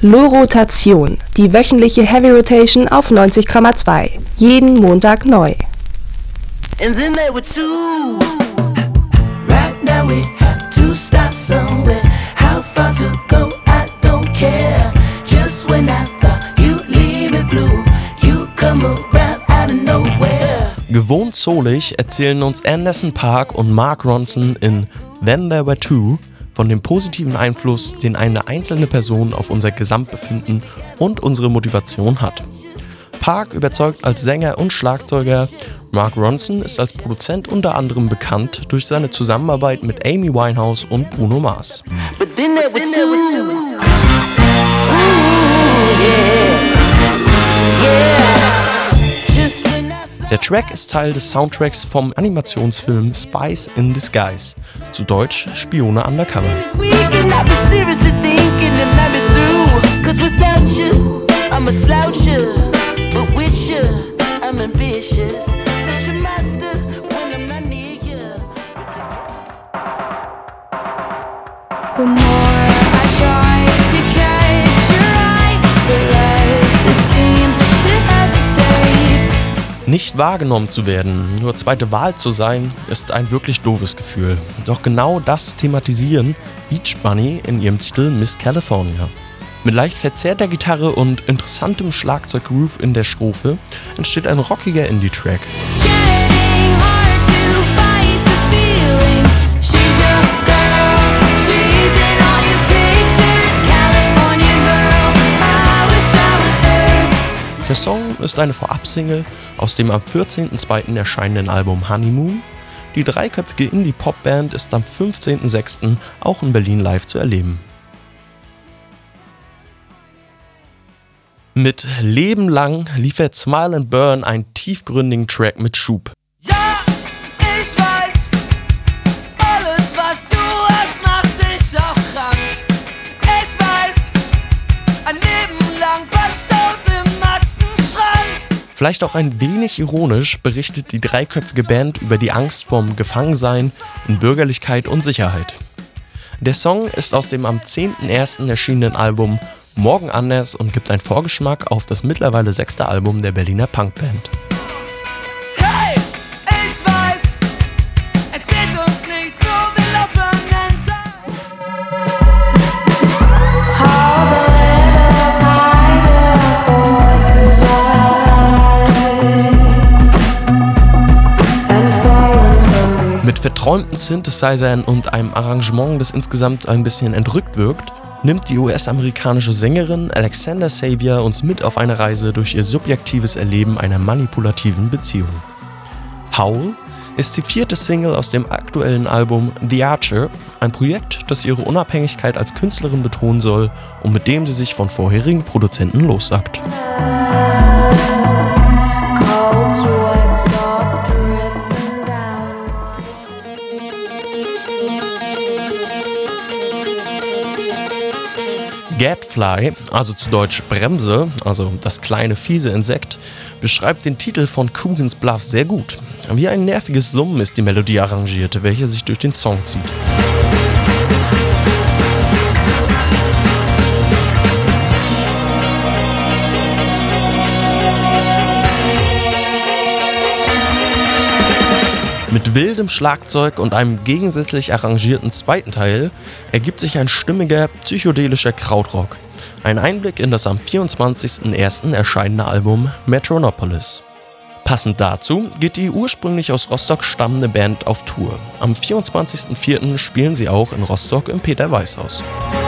Lo-Rotation, die wöchentliche Heavy Rotation auf 90,2. Jeden Montag neu. And then they were two. Right now we have to start somewhere. How far to go, I don't care. Just when I thought you'd leave me blue, you come around out of nowhere. Gewohnt soulig erzählen uns Anderson .Paak und Mark Ronson in Then There Were Two von dem positiven Einfluss, den eine einzelne Person auf unser Gesamtbefinden und unsere Motivation hat. Paak überzeugt als Sänger und Schlagzeuger, Mark Ronson ist als Produzent unter anderem bekannt durch seine Zusammenarbeit mit Amy Winehouse und Bruno Mars. Der Track ist Teil des Soundtracks vom Animationsfilm Spies in Disguise, zu Deutsch Spione undercover. The more I try to catch your eye, the less you seem to hesitate. Nicht wahrgenommen zu werden, nur zweite Wahl zu sein, ist ein wirklich doofes Gefühl. Doch genau das thematisieren Beach Bunny in ihrem Titel Miss California. Mit leicht verzerrter Gitarre und interessantem Schlagzeuggroove in der Strophe entsteht ein rockiger Indie-Track. Der Song ist eine Vorab-Single aus dem am 14.02. erscheinenden Album Honeymoon. Die dreiköpfige Indie-Pop-Band ist am 15.06. auch in Berlin live zu erleben. Mit Leben lang liefert Smile and Burn einen tiefgründigen Track mit Schub. Ja, ich weiß, alles was du hast macht dich auch krank. Ich weiß, ein Leben lang verstaut im Aktenschrank. Vielleicht auch ein wenig ironisch berichtet die dreiköpfige Band über die Angst vorm Gefangensein in Bürgerlichkeit und Sicherheit. Der Song ist aus dem am 10.01. erschienenen Album Morgen anders und gibt einen Vorgeschmack auf das mittlerweile 6. Album der Berliner Punkband. Hey, ich weiß, es wird uns nicht so viel aufeinander. Mit verträumten Synthesizern und einem Arrangement, das insgesamt ein bisschen entrückt wirkt, nimmt die US-amerikanische Sängerin Alexander Xavier uns mit auf eine Reise durch ihr subjektives Erleben einer manipulativen Beziehung. Howl ist die 4. Single aus dem aktuellen Album The Archer, ein Projekt, das ihre Unabhängigkeit als Künstlerin betonen soll und mit dem sie sich von vorherigen Produzenten lossagt. Gadfly, also zu Deutsch Bremse, also das kleine fiese Insekt, beschreibt den Titel von Coogan's Bluff sehr gut. Wie ein nerviges Summen ist die Melodie arrangiert, welche sich durch den Song zieht. Mit wildem Schlagzeug und einem gegensätzlich arrangierten zweiten Teil ergibt sich ein stimmiger, psychedelischer Krautrock. Ein Einblick in das am 24.01. erscheinende Album Metronopolis. Passend dazu geht die ursprünglich aus Rostock stammende Band auf Tour. Am 24.04. spielen sie auch in Rostock im Peter-Weiß-Haus.